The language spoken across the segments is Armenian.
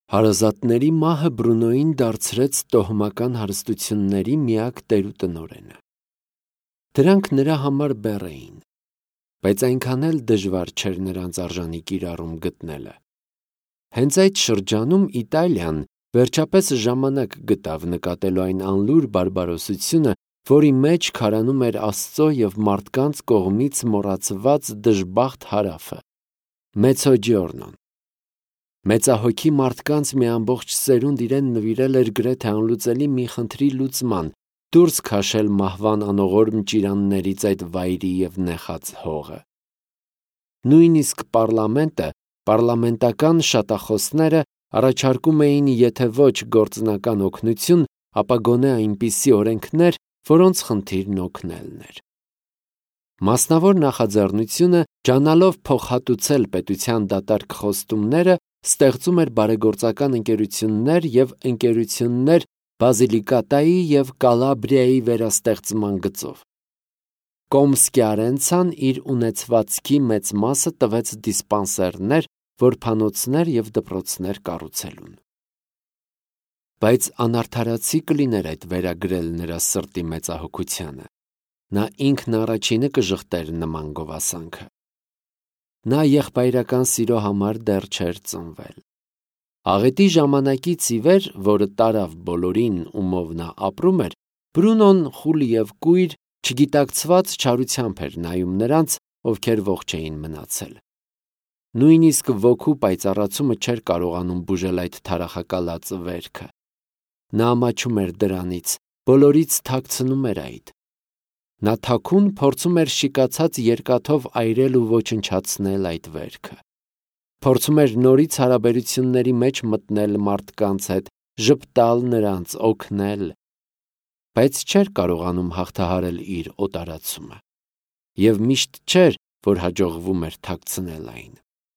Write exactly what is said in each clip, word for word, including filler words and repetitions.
Հարազատների մահը Բրունոյին դարձրեց տոհմական հարստությունների միակ տերուտնօրենը։ Դրանք նրա համար բեռ էին, բայց այնքան էլ դժվար չէր նրանց արժանի կիրառում գտնելը։ Հենց այդ շրջանում Իտալիան վերջապես ժամանակ գտավ նկատելու այն անլուր բարբարոսությունը, որի մեջ քարանում էր Աստծո և մարդկանց կողմից մոռացված դժբախտ հարավը՝ Մեծոջիորնոն։ Մեծահոգի մարդկանց մի ամբողջ սերունդ իրեն նվիրել էր գրեթե անլուծելի մի խնդրի լուծման՝ դուրս քաշել մահվան անողորմ ճիրաններից այդ վայրի և նեխած հողը։ Նույնիսկ պառլամենտը, պառլամենտական շատախոսները առաջարկում էին եթե ոչ գործնական օգնություն, ապա գոնե այնպիսի օրենքներ, որոնց խնդիրն օգնելն էր։ Մասնավոր նախաձեռնությունը, ջանալով փոխհատուցել պետության դատարկ խոստումները, ստեղծում էր բարեգործական ընկերություններ և ընկերություններ Բազիլիկատայի և Կալաբրիայի վերաստեղծման գծով։ Կոմսկիարենցան իր ունեցվածքի մեծ մասը տվեց դիսպանսերներ, որբանոցներ և դպրոցներ կառուցելուն։ Բայց անարդարացի կլիներ այդ վերագրել նրա սրտի մեծահոգությանը։ Նա ինքն առաջինը կժխտեր նման գովասանքը։ Նա եղբայրական սիրո համար դեռ չէր ծնվել։ Աղետի ժամանակից ի վեր, որը տարավ բոլորին, ումով նա ապրում էր, Բրունոն խուլ և կույր, չգիտակցված չարությամբ էր նայում նրանց, ովքեր ողջ էին մնացել։ Նույնիսկ ոգու պայծառացումը չէր կարողանում բուժել այդ թարախակալած վերքը։ Նա ամաչում էր դրանից, բոլորից թաքցնում էր այդ։ Նա թաքուն փորձում էր շիկացած երկաթով այրել ու ոչնչացնել այդ վերքը։ Փորձում էր նորից հարաբերությունների մեջ մտնել մարդկանց հետ, ժպտալ նրանց, օգնել, բայց չէր կարողանում հաղթահարել իր օտարացումը։ Եվ միշտ չէր, որ հաջողվում էր թաքցնել այն։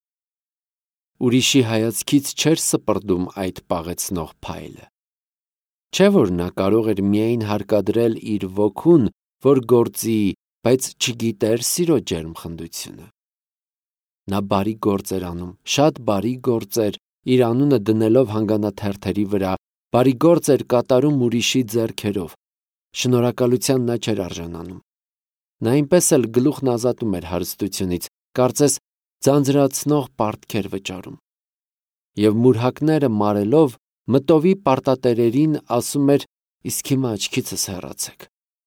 Ուրիշի հայացքից չէր սպրդում այդ պաղեցնող փայլը։ Չէ՞ որ նա կարող էր միայն հարկադրել իր ոգուն, որ գործի, բայց չգիտեր սիրո ջերմխնդությունը։ Նա բարի գործ էր անում, շատ բարի գործեր, իր անունը դնելով հանգանաթերթերի վրա, բարի գործ էր կատարում ուրիշի ձեռքերով։ Շնորհակալության նա չէր արժանանում։ Նա այնպես էլ գլուխն ազատում էր հարստությունից, կարծես ձանձրացնող պարտքեր վճարում։ Եվ մուրհակները մարելով, մտովի պարտատերերին ասում էր. «Իսկ հիմա աչքիցս հեռացեք»։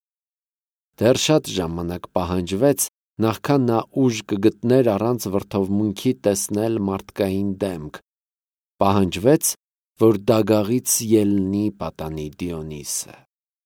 Դեռ շատ ժամանակ պահանջվեց, նախքան նա ուժ կգտներ առանց վրդովմունքի տեսնել մարդկային դեմք։ Պահանջվեց, որ դագաղից ելնի պատանի Դիոնիսը։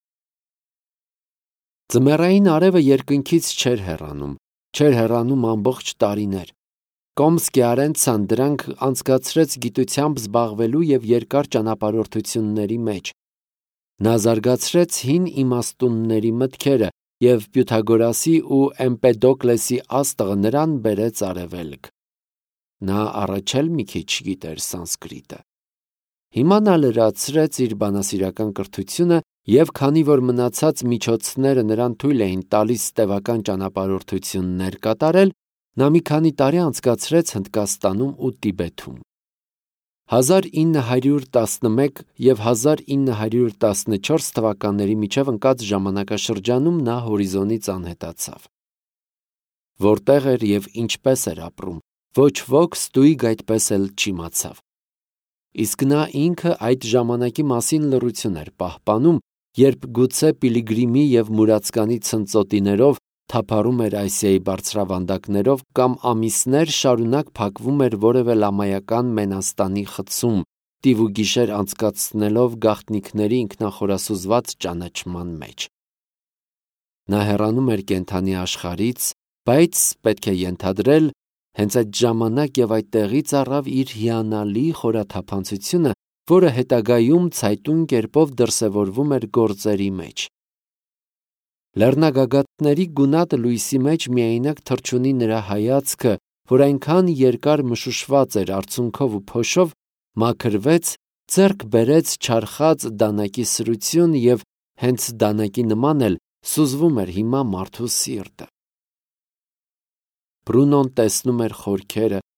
Ձմեռային արևը երկնքից չէր հեռանում, չէր հեռանում ամբողջ տարիներ։ Կոմսկիարենցան դրանք անցկացրեց գիտությամբ զբաղվելու և երկար ճանապարհորդությունների մեջ։ Նա զարգացրեց հին իմաստունների մտքերը, և Պյութագորասի ու Էմպեդոկլեսի աստղը նրան բերեց արևելք։ Նա առաջ էլ մի քիչ գիտեր սանսկրիտը։ Հիմա նա լրացրեց իր բանասիրական կրթությունը, և քանի որ մնացած միջոցները նրան թույլ էին տալիս տևական ճանապարհորդություններ կատարել, նա մի քանի տարի անցկացրեց Հնդկաստանում ու Տիբեթում։ հազար ինը հարյուր տասնմեկ և հազար ինը հարյուր տասնչորս թվականների միջև ընկած ժամանակաշրջանում նա հորիզոնից անհետացավ։ Որտեղ էր և ինչպես էր ապրում, ոչ ոք ստույգ այդպես էլ չիմացավ։ Իսկ նա ինքը այդ ժամանակի մասին լռություն էր պահպանում, երբ գուցե Պիլիգրիմի և Մուրացկանի ցնծոտիներով թափառում էր Ասիայի բարձրավանդակներով կամ ամիսներ շարունակ փակվում էր որևէ լամայական Մենաստանի խցում, տիվ ու գիշեր անցկացնելով գաղտնիքների ինքնախորասուզված ճանաչման մեջ։ Նա հեռանում էր կենդանի աշխարհից, բայց, պետք է ենթադրել, հենց այդ ժամանակ և այդտեղից առավ իր հիանալի խորաթափանցությունը, որը հետագայում ցայտուն կերպով դրսևորվում էր գործերի մեջ։ Լեռնագագաթների գունատ լույսի մեջ միայնակ թռչունի նրա հայացքը, որ այնքան երկար մշուշված էր արցունքով ու փոշով, մաքրվեց, ձեռք բերեց չարխած դանակի սրություն և հենց դանակի նման էլ սուզվում էր հիմա մարդու սիրտը։ Բրունոն տեսնում էր խորքերը,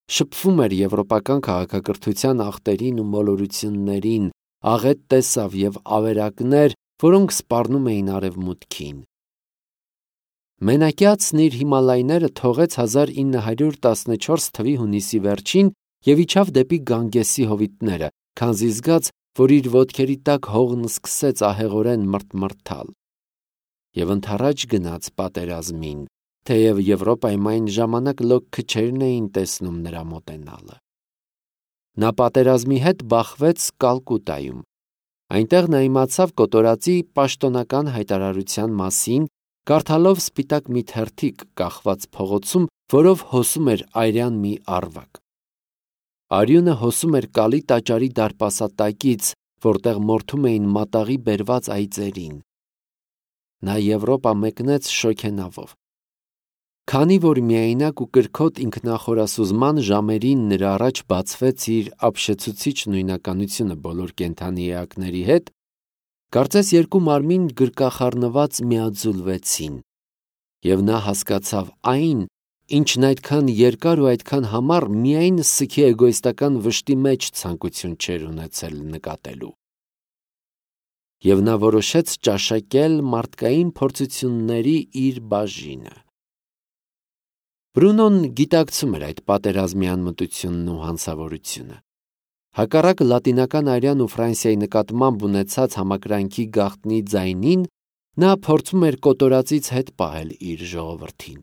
շփվում էր եվրոպական քաղաքակրթության աղտերին ու մոլորություններին, աղետ տեսավ և ավերակներ, որոնք սպառնում էին արևմուտքին։ Մենակյացն իր Հիմալայները թողեց հազար ինը հարյուր տասնչորս թվականի հունիսի վերջին և իջավ դեպի Գանգեսի հովիտները, քանզի զգաց, որ իր ոտքերի տակ հողն սկսեց ահեղորեն մրթմրթալ։ Եվ ընդառաջ գնաց պատերազմին, թեև Եվրոպայում այն ժամանակ լոկ քչերն էին տեսնում նրա մոտենալը։ Նա պատերազմի հետ բախվեց Կալկուտայում։ Այնտեղ նա իմացավ կոտորածի պաշտոնական հայտարարության մասին, կարդալով սպիտակ մի թերթիկ կախված փողոցում, որով հոսում էր արյան մի առվակ։ Արյունը հոսում էր կալի տաճարի դարպասատակից, որտեղ մորթում էին մատաղի բերված այծերին։ Նա Եվրոպա մեկնեց շոգենավով։ Քանի որ միայնակ ու կրքոտ ինքնախորասուզման ժամերին նրա առաջ բացվեց իր ապշեցուցիչ նույնականությունը բոլոր կենդանի էակների հետ, կարծես երկու մարմին գրկախառնված միաձուլվեցին, և նա հասկացավ այն, ինչն այդքան երկար ու այդքան համառ միայն սգի էգոիստական վշտի մեջ ցանկություն չէր ունեցել նկատելու։ Եվ նա որոշեց ճաշակել մարդկային փորձությունների իր բաժինը։ Բրունոն գիտակցում էր այդ պատերազմի անմտությունն ու հանցավորությունը։ Հակառակ լատինական արյան ու Ֆրանսիայի նկատմամբ ունեցած համակրանքի գաղտնի ձայնին, նա փորձում էր կոտորածից հետ պահել իր ժողովրդին։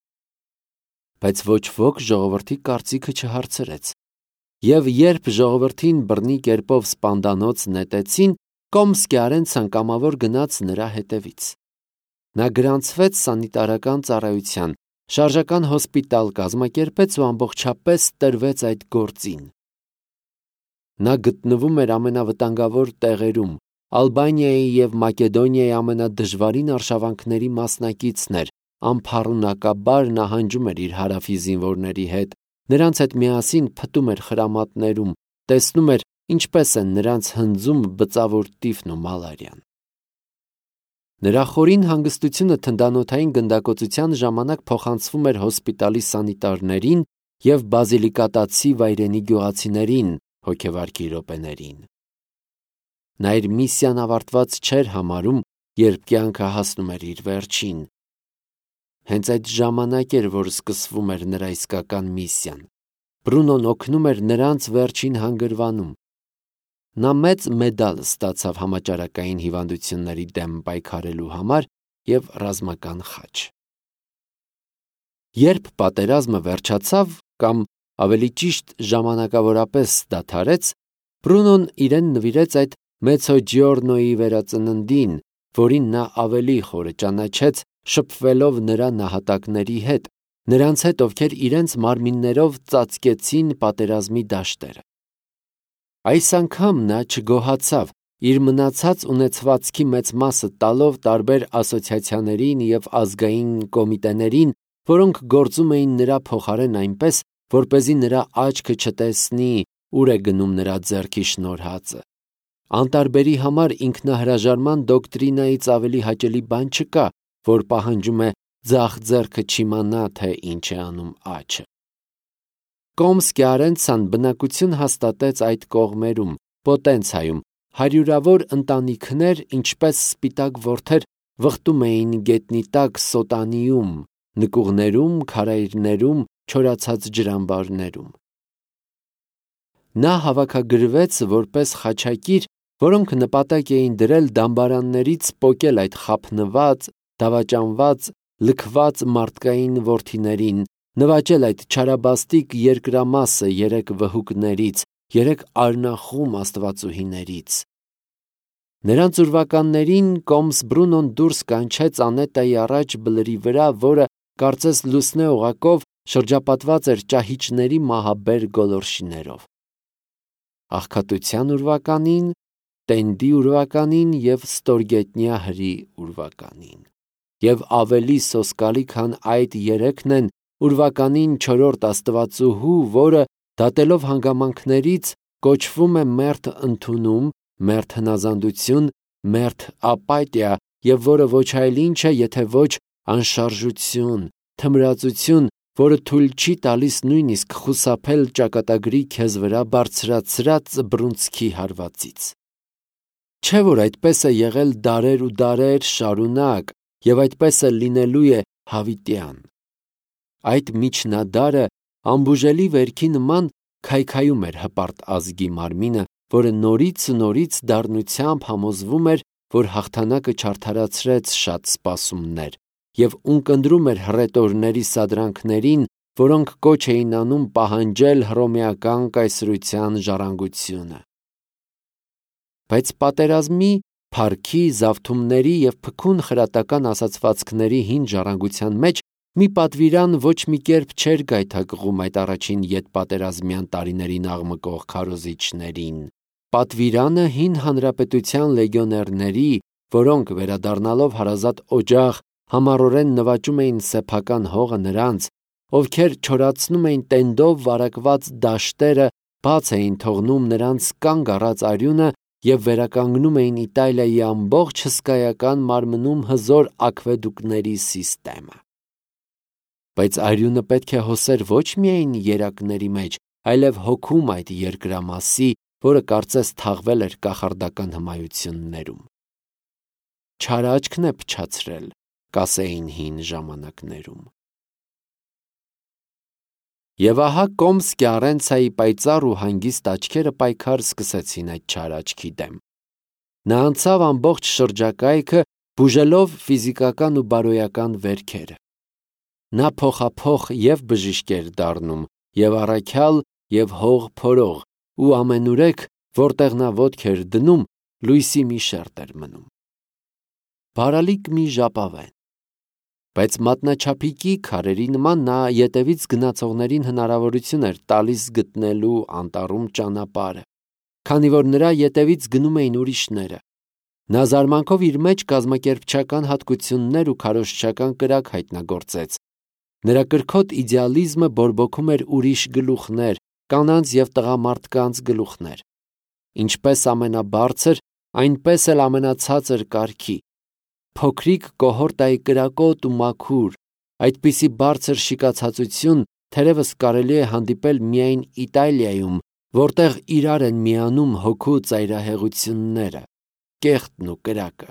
Բայց ոչ ոք ժողովրդի կարծիքը չհարցրեց, և երբ ժողովրդին բռնի կերպով սպանդանոց նետեցին, Կոմսկի ցանկամավոր գնաց նրա հետևից։ Նա գրանցվեց սանիտարական ծառայության, շարժական հոսպիտալ կազմակերպեց ու ամբողջապես տրվեց այդ գործին։ Նա գտնվում էր ամենավտանգավոր տեղերում, Ալբանիայի և Մակեդոնիայի ամենադժվարին արշավանքների մասնակիցն էր, անփառունակաբար նահանջում էր իր հարավի զինվորների հետ, նրանց հետ միասին փտում էր խրամատներում, տեսնում էր, ինչպես են նրանց հնձում բծավոր տիֆն ու մալարիան։ Նրա խորին հանգստությունը թնդանոթային գնդակոծության ժամանակ փոխանցվում էր հոսպիտալի սանիտարներին և բազիլիկատացի վայրենի գյուղացիներին հոգեվարքի րոպեներին։ Նա իր միսիան ավարտված չէր համարում, երբ կյանքը հասնում էր իր վերջին։ Հենց այդ ժամանակ էր, որ սկսվում էր նրա իսկական միսիան։ Բրունոն օգնում էր նրանց վերջին հանգրվանում։ Նա մեծ մեդալ ստացավ համաճարակային հիվանդությունների դեմ պայքարելու համար և ռազմական խաչ։ Երբ պատերազմը վերջացավ, կամ ավելի ճիշտ ժամանակավորապես դադարեց, Բրունոն իրեն նվիրեց այդ Մեծոջիորնոյի վերածննդին, որին նա ավելի խորը ճանաչեց, շփվելով նրա նահատակների հետ, նրանց հետ, ովքեր իրենց մարմիններով ծածկեցին պատերազմի դաշտերը։ Այս անգամ նա չգոհացավ, իր մնացած ունեցվածքի մեծ մասը տալով տարբեր ասոցիացիաներին և ազգային կոմիտեներին, որոնք գործում էին նրա փոխարեն այնպես, որպեսզի նրա աչքը չտեսնի, ուր է գնում նրա ձեռքի շնորհածը։ Անտարբերի համար ինքնահրաժարման դոկտրինայից ավելի հաճելի բան չկա, որ պահանջում է ձախ ձեռքը չիմանա, թե ինչ է անում աջը։ Կոմսկի բնակություն հաստատեց այդ կողմերում, Պոտենցայում, հարյուրավոր ընտանիքներ, ինչպես սպիտակ որդեր, վխտում էին գետնի տակ Սոտանիում, նկուղներում, քարայրներում, չորացած ջրամբարներում։ Նա հավաքագրվեց որպես խաչակիր, որոնք նպատակ էին դրել դամբարաններից պոկել այդ խաբնված, դավաճանված, լքված մարդկային որդիներին, նվաճել այդ չարաբաստիկ երկրամասը երեք վհուկներից, երեք արնախում աստվածուհիներից։ Նրանց ուրվականներին Կոմս Բրունոն դուրս կանչեց Անետայի առաջ բլրի վրա, որը կարծես լուսնե օղակով շրջապատված էր ճահիճների մահաբեր գոլորշիներով։ Աղքատության ուրվականին, տենդի ուրվականին և ստորգետնյա հրի ուրվականին։ Եվ ավելի սոսկալի, քան այդ երեքն են, ուրվականին չորրորդ աստվածուհու, որը, դատելով հանգամանքներից, կոչվում է մերթ ընդունում, մերթ հնազանդություն, մերթ ապատիա, և որը ոչ այլ ինչ է, եթե ոչ անշարժություն, թմրածություն, որը թույլ չի տալիս նույնիսկ խուսափել ճակատագրի քեզ վրա բարձրացրած բռունցքի հարվածից։ Չէ՞ որ այդպես է եղել դարեր ու դարեր շարունակ և այդպես է լինելու է հավիտյան։ Այդ միջնադարը անբուժելի վերքի նման քայքայում էր հպարտ ազգի մարմինը, որը նորից ու նորից դառնությամբ համոզվում էր, որ հաղթանակը չարդարացրեց շատ սպասումներ և ունկնդրում էր հռետորների սադրանքներին, որոնք կոչ էին անում պահանջել հռոմեական կայսրության ժառանգությունը։ Բայց պատերազմի, փառքի, զավթումների և փքուն խրատական ասացվածքների հին ժառանգության մեջ մի պատվիրան ոչ մի կերպ չէր գայթակղում այդ առաջին ետպատերազմյան տարիներին աղմկող քարոզիչներին։ Պատվիրանը հին հանրապետության լեգիոներների, որոնք վերադառնալով հարազատ օջախ համառորեն նվաճում էին սեփական հողը նրանց, ովքեր չորացնում էին տենդով վարակված դաշտերը, բաց էին թողնում նրանց կանգ առած արյունը և վերականգնում էին Իտալիայի ամբողջ հսկայական մարմնում հզոր աքվեդուկների սիստեմը։ Բայց արյունը պետք է հոսեր ոչ միայն երակների մեջ, այլև հոգում այդ երկրամասի, որը կարծես թաղվել էր կախարդական հմայություններում։ Չար աչքն է փչացրել, կասեին հին ժամանակներում։ Եվ ահա Կոմսկի Առենցիայի պայծառ ու հանգիստ աչքերը պայքար սկսեցին այդ չար աչքի դեմ։ Նա անցավ ամբողջ շրջակայքը, բուժելով ֆիզիկական ու բարոյական վերքերը։ Նա փոխափոխ և բժիշկ էր դառնում, և առաքյալ, և հող փորող, ու ամենուրեք, որտեղ նա ոտք էր դնում, լույսի մի շերտ էր մնում։ Բարալիկ մի ժապավեն։ Բայց մատնաչափիկի քարերի նման նա ետևից գնացողներին հնարավորություն էր տալիս գտնելու անտառում ճանապարհը, քանի որ նրա ետևից գնում էին ուրիշները։ Նա զարմանքով իր մեջ կազմակերպչական հատկություններ ու քարոզչական կրակ հայտնագործեց։ Նրա կրքոտ իդեալիզմը բորբոքում էր ուրիշ գլուխներ, կանանց և տղամարդկանց գլուխներ։ Ինչպես ամենաբարձր, այնպես էլ ամենացածր կարգի։ Փոքրիկ կոհորտայի կրակոտ ու մաքուր, այդպիսի բարձր շիկացածություն թերևս կարելի է հանդիպել միայն Իտալիայում, որտեղ իրար են միանում հոգու ծայրահեղությունները, կեղտն ու կրակը։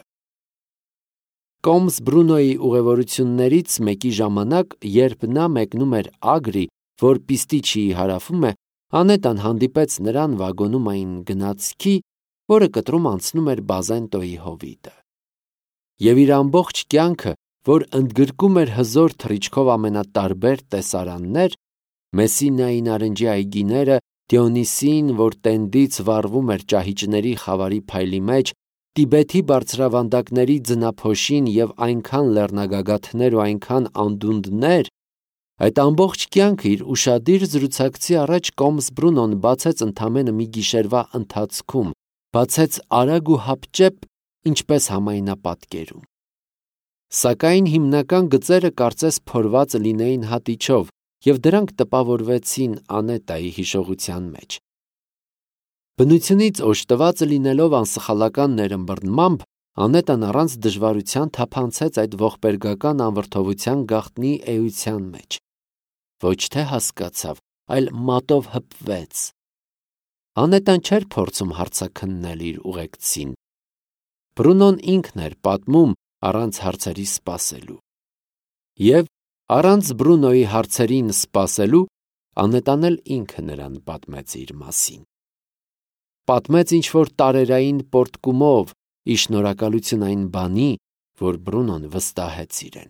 Կոմս Բրունոյի ուղևորություններից մեկի ժամանակ, երբ նա մեկնում էր Ագրի, որ Պիստիչիի հարավում է, Անետան հանդիպեց նրան վագոնում այն գնացքի, որը կտրում անցնում էր Բազենտոյի հովիտը։ Եվ իր ամբողջ կյանքը, որ ընդգրկում էր հզոր թռիչքով ամենատարբեր տեսարաններ, Մեսսինայի նարնջի այգիները, Դիոնիսին, որ տենդից վառվում էր ճահիճների խավարի փայլի մեջ, Տիբեթի բարձրավանդակների ձնափոշին և այնքան լեռնագագաթներ ու այնքան անդունդներ, այդ ամբողջ կյանքը իր ուշադիր զրուցակցի առաջ Կոմս Բրունոն բացեց ընդամենը մի գիշերվա ընթացքում, բացեց արագ ու հապճեպ, ինչպես համայնապատկերում։ Սակայն հիմնական գծերը կարծես փորված լինեին հատիչով, և դրանք տպավորվեցին Անետայի հիշողության մեջ։ Բնությունից օժտված լինելով անսխալական ներըմբռնմամբ, Անետան առանց դժվարության թափանցեց այդ ողբերգական անվրդովության գաղտնի էության մեջ։ Ոչ թե հասկացավ, այլ մատով հպվեց։ Անետան չէր փորձում հարցաքննել իր ուղեկցին։ Բրունոն ինքն էր պատմում առանց հարցերի սպասելու։ Եվ առանց Բրունոյի հարցերին սպասելու, Անետան էլ ինքը նրան պատմեց իր մասին։ Պատմեց ինչ-որ տարերային պոռթկումով, ի շնորհակալություն այն բանի, որ Բրունոն վստահեց իրեն։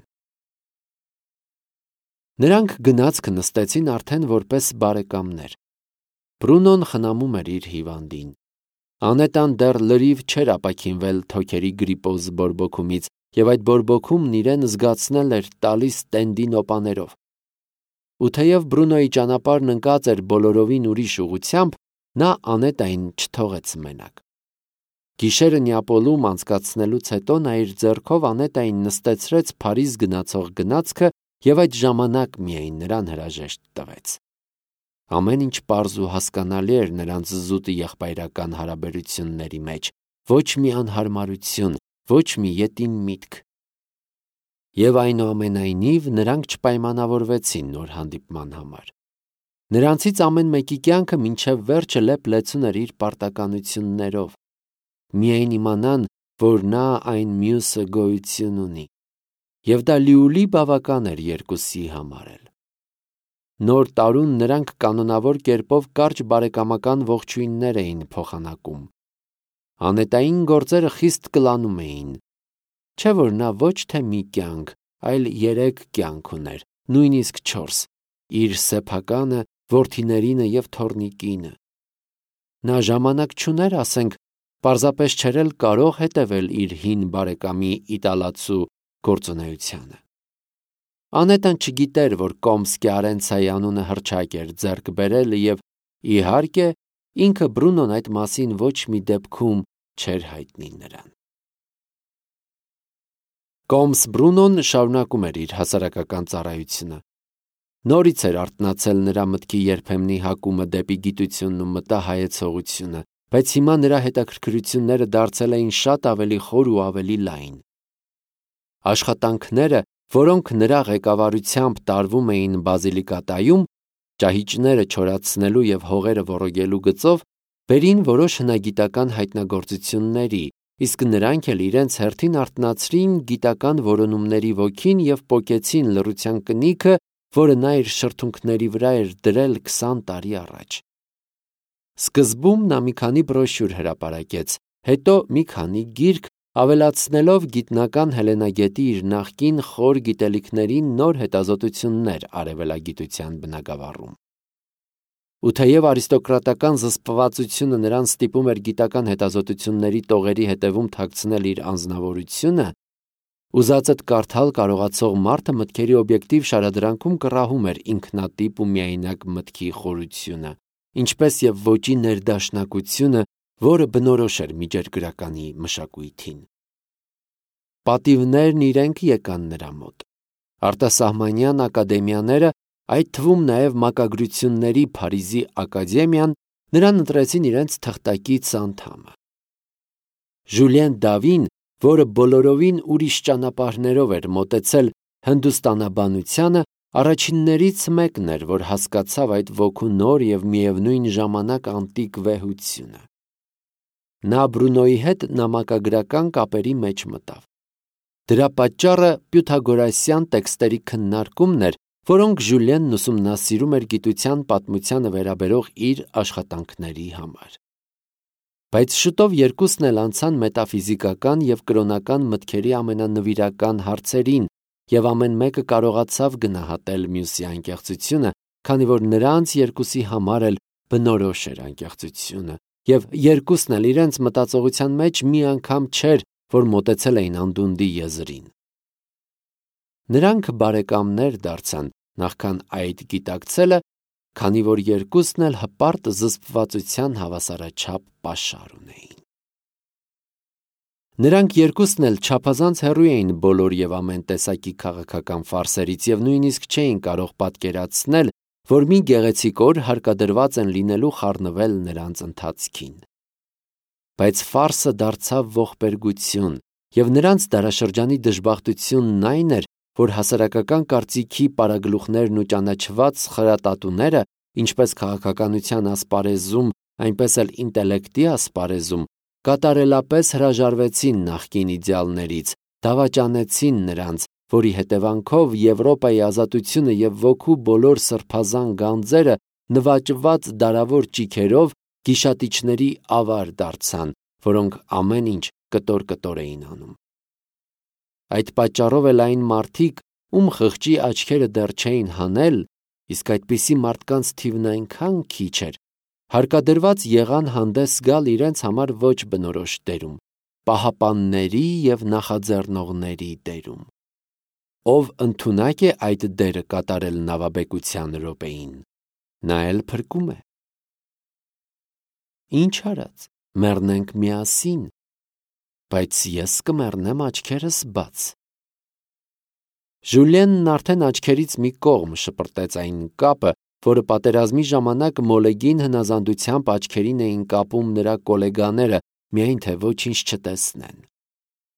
Նրանք գնացքը նստեցին արդեն որպես բարեկամներ։ Բրունոն խնամում էր իր հիվանդին։ Անետան դեռ լրիվ չէր ապաքինվել թոքերի գրիպոզ բորբոքումից, և այդ բորբոքումն իրեն զգացնել էր տալիս տենդի նոպաներով։ Ու թեև Բրունոյի ճանապարհն ընկած էր բոլորովին ուրիշ ուղղությամբ, նա Անետային չթողեց մենակ։ Գիշերը Նեապոլում անցկացնելուց հետո նա իր ձեռքով Անետային նստեցրեց Փարիզ գնացող գնացքը և այդ ժամանակ միայն նրան հրաժեշտ տվեց։ Ամեն ինչ պարզ ու հասկանալի էր նրանց զուտ եղբայրական հարաբերությունների մեջ, ոչ մի անհարմարություն, ոչ մի ետին միտք։ Եվ այնուամենայնիվ նրանք չպայմանավորվեցին նոր հանդիպման համար։ Նրանցից ամեն մեկի կյանքը մինչև վերջը լեփ-լեցուն էր իր պարտականություններով։ Միայն իմանան, որ նա այն մյուսը գոյություն ունի։ Եվ դա լիուլի բավական էր երկուսի համար էլ։ Նոր տարուն նրանք կանոնավոր կերպով կարճ բարեկամական ողջույններ էին փոխանակում։ Անետային գործերը խիստ կլանում էին։ Չէ՞ որ նա ոչ թե մի կյանք, այլ երեք կյանք ուներ, նույնիսկ չորս, իր սեփականը, որդիներինը և թոռնիկինը։ Նա ժամանակ չուներ, ասենք, պարզապես չէր էլ կարող հետևել իր հին բարեկամի իտալացու գործունեությանը։ Անետան չգիտեր, որ Կոմսկի Արենցայի անունը հռչակ էր ձեռք բերել և, իհարկե, ինքը Բրունոն այդ մասին ոչ մի դեպքում չէր հայտնի նրան։ Կոմս Բրունոն շարունակում էր իր հասարակական ծառայությունը։ Նորից էր արթնացել նրա մտքի երբեմնի հակումը դեպի գիտությունն ու մտահայեցողությունը, բայց հիմա նրա հետաքրքրությունները դարձել էին շատ ավելի խոր ու ավելի լայն։ Աշխատանքները, որոնք նրա ղեկավարությամբ տարվում էին բազիլիկատայում, ճահիճները չորացնելու և հողերը ոռոգելու գծով, բերին որոշ հնագիտական հայտնագործությունների, իսկ նրանք էլ իրենց հերթին արթնացրին գիտական որոնումների ոգին և պոկեցին լռության կնիքը, որը նա իր շրթունքների վրա էր դրել քսան տարի առաջ։ Սկզբում նա մի քանի բրոշյուր հրապարակեց, հետո մի քանի գիրք, ավելացնելով գիտնական Հելենագետի իր նախկին խոր գիտելիքներին նոր հետազոտություններ արևելագիտության բնագավառում։ Ու թեև արիստոկրատական զսպվածությունը նրան ստիպում էր գիտական հետազոտությունների տողերի հետևում թաքցնել իր անձնավորությունը, ուզածդ կարդալ կարողացող մարդը մտքերի օբյեկտիվ շարադրանքում կռահում էր ինքնատիպ ու միայնակ մտքի խորությունը, ինչպես և ոճի ներդաշնակությունը, որը բնորոշ էր միջերգրականի մշակույթին։ Պատիվներն իրենք եկան նրա մոտ։ Արտասահմանյան ակադեմիաները, այդ թվում նաև մակագրությունների Փարիզի ակադեմիան, նրան ընտրեցին իրենց թղթակից անդամը։ Ժուլիեն Դավին, որը բոլորովին ուրիշ ճանապարհներով էր մոտեցել հնդուստանաբանությանը, առաջիններից մեկն էր, որ հասկացավ այդ ոգու նոր և միևնույն ժամանակ անտիկ վեհությունը։ Նա Բրունոյի հետ նամակագրական կապերի մեջ մտավ։ Դրա պատճառը պյութագորասյան տեքստերի քննարկումն էր, որոնք Ժուլիենն ուսումնասիրում էր գիտության պատմությանը վերաբերող իր աշխատանքների համար։ Բայց շուտով երկուսն էլ անցան մետաֆիզիկական և կրոնական մտքերի ամենանվիրական հարցերին, և ամեն մեկը կարողացավ գնահատել մյուսի անկեղծությունը, քանի որ նրանց երկուսի համար էլ բնորոշ էր անկեղծությունը, և երկուսն էլ իրենց մտածողության մեջ մի անգամ չէր, որ մոտեցել էին անդունդի եզրին։ Նրանք բարեկամներ դարձան, նախքան այդ գիտակցելը, քանի որ երկուսն էլ հպարտ զսպվածության հավասարաչափ պաշար ունեին։ Նրանք երկուսն էլ չափազանց հեռու էին բոլոր և ամեն տեսակի քաղաքական ֆարսերից և նույնիսկ չէին կարող պատկերացնել, որ մի գեղեցիկ օր հարկադրված են լինելու խառնվել նրանց ընթացքին։ Բայց ֆարսը դարձավ ողբերգություն, և նրանց դարաշրջանի դժբախտությունն այն էր, որ հասարակական կարծիքի պարագլուխներն ու ճանաչված խրատատուները, ինչպես քաղաքականության ասպարեզում, այնպես էլ ինտելեկտի ասպարեզում, կատարելապես հրաժարվեցին նախկին իդեալներից, դավաճանեցին նրանց, որի հետևանքով Եվրոպայի ազատությունը և ոգու բոլոր սրբազան գանձերը նվաճված դարավոր ճիգերով գիշատիչների ավար դարձան, որոնք ամեն ինչ կտոր-կտոր էին անում։ Այդ պատճառով էլ այն մարդիկ, ում խղճի աչքերը դեռ չէին հանել, իսկ այդպիսի մարդկանց թիվն այնքան քիչ էր, հարկադրված եղան հանդես գալ իրենց համար ոչ բնորոշ դերում, պահապանների և նախաձեռնողների դերում։ Ով ընդունակ է այդ դերը կատարել նավաբեկության րոպեին, նա էլ փրկում է։ Ինչ արած, մեռնենք միասին, բայց ես կմեռնեմ աչքերս բաց։ Ժուլիենն արդեն աչքերից մի կողմ շպրտեց այն կապը, որը պատերազմի ժամանակ մոլեգին հնազանդությամբ աչքերին էին կապում նրա գոլեգաները, միայն թե ոչինչ չտեսնեն։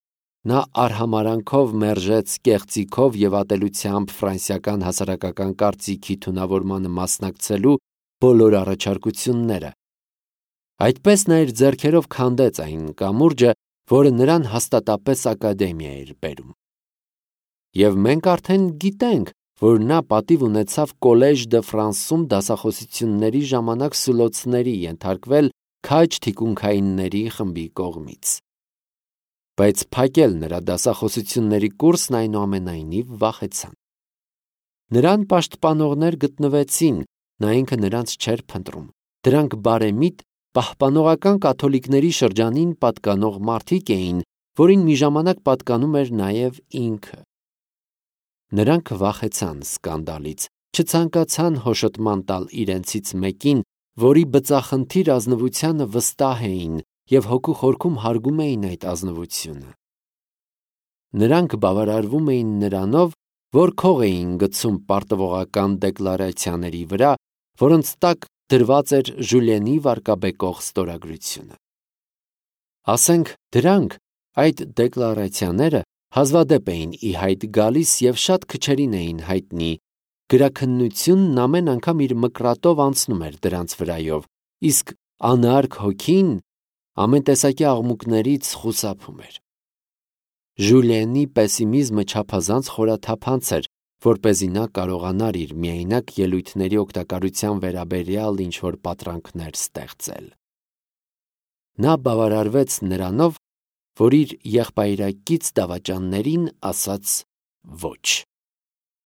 Նա արհամարանքով մերժեց կեղծիքով և ատելությամբ ֆրանսիական հասարակական կարծիքի թունավորմանը մասնակցելու բոլոր առաջարկությունները։ Այդպես նա իր ձեռքերով քանդեց այն կամուրջը, որը նրան հաստատապես ակադեմիա էր բերում։ Եվ մենք արդեն գիտենք, որ նա պատիվ ունեցավ Կոլեժ դը Ֆրանսում դասախոսությունների ժամանակ սուլոցների ենթարկվել քաջ թիկունքայինների խմբի կողմից։ Բայց փակել նրա դասախոսությունների կուրսն այնուամենայնիվ վախեցան։ Նրան պաշտպանողներ գտնվեցին, նա ինքը նրանց չէր փնտրում։ Դրանք բարեմիտ, պահպանողական կաթոլիկների շրջանին պատկանող մարդիկ էին, որին մի ժամանակ պատկանում էր նաև ինքը։ Նրանք վախեցան սկանդալից, չցանկացան հոշոտման տալ իրենցից մեկին, որի բծախնդիր ազնվությանը վստահ էին և հոգու խորքում հարգում էին այդ ազնվությունը։ Նրանք բավարարվում էին նրանով, որ քող էին գցում պարտվողական դեկլարացիաների վրա, որոնց տակ դրված էր Ժուլիենի վարկաբեկող ստորագրությունը։ Ասենք դրանք, այդ դեկլարացիաները, հազվադեպ էին ի հայտ գալիս և շատ քչերին էին հայտնի, գրաքննությունն ամեն անգամ իր մկրատով անցնում էր դրանց վրայով, իսկ անարգ հոգին ամեն տեսակի աղմուկներից խուսափում էր։ Ժուլիենի պեսիմիզմը չափազանց խորաթափանց էր, որպեսզի նա կարողանար իր միայնակ ելույթների օգտակարության վերաբերյալ ինչ-որ պատրանքներ ստեղծել։ Նա բավարարվեց նրանով, որ իր եղբայրակից դավաճաններին ասաց ոչ։